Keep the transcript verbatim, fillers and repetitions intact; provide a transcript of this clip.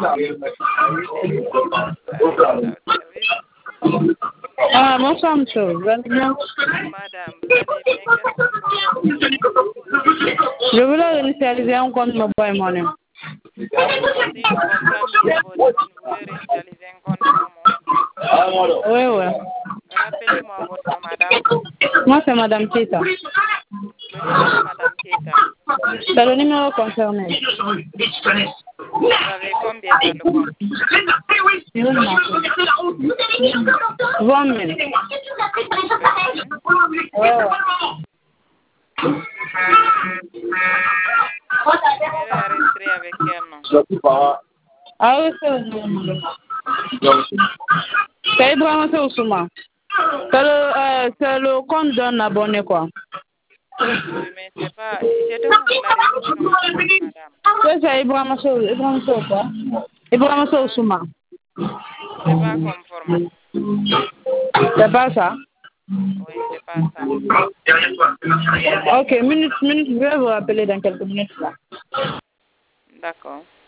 Ah, bonsoir, monsieur. Vous allez bien? Madame, vous allez bien? Qu'est-ce que je peux faire pour vous? Je voulais réinitialiser un compte mobile money. Si je comprends bien votre demande, vous voulez réinitialiser un compte Momo? Oui, oui. Rappelez-moi votre nom, madame. Moi, c'est Madame Keita. Le numéro de Madame Keita. C'est le numéro concerné. Vous avez combien dans le compte? vingt mille. Ouais, ouais. Numéro enregistré avec quel nom? Ah oui, c'est le C'est Ibrahim Oussouma. C'est le, euh, c'est le compte d'un abonné, quoi. Oui, mais c'est pas... Je demande la description, madame. Oui, c'est Ibrahim Oussouma. Ibrahim Oussouma. Ibrahim Oussouma. C'est pas conforme. C'est pas ça? Oui, c'est pas ça. Ok, minute, minute, je vais vous rappeler dans quelques minutes là. D'accord.